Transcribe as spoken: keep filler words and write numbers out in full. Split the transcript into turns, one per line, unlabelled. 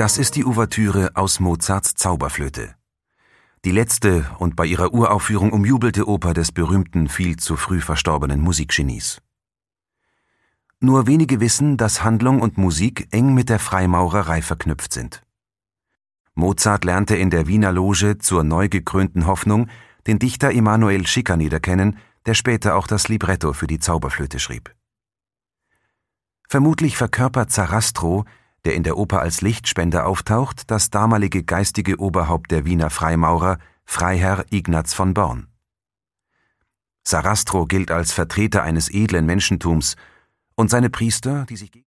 Das ist die Ouvertüre aus Mozarts Zauberflöte. Die letzte und bei ihrer Uraufführung umjubelte Oper des berühmten, viel zu früh verstorbenen Musikgenies. Nur wenige wissen, dass Handlung und Musik eng mit der Freimaurerei verknüpft sind. Mozart lernte in der Wiener Loge zur neu gekrönten Hoffnung den Dichter Emanuel Schikaneder kennen, der später auch das Libretto für die Zauberflöte schrieb. Vermutlich verkörpert Sarastro, der in der Oper als Lichtspender auftaucht, das damalige geistige Oberhaupt der Wiener Freimaurer, Freiherr Ignaz von Born. Sarastro gilt als Vertreter eines edlen Menschentums, und seine Priester, die sich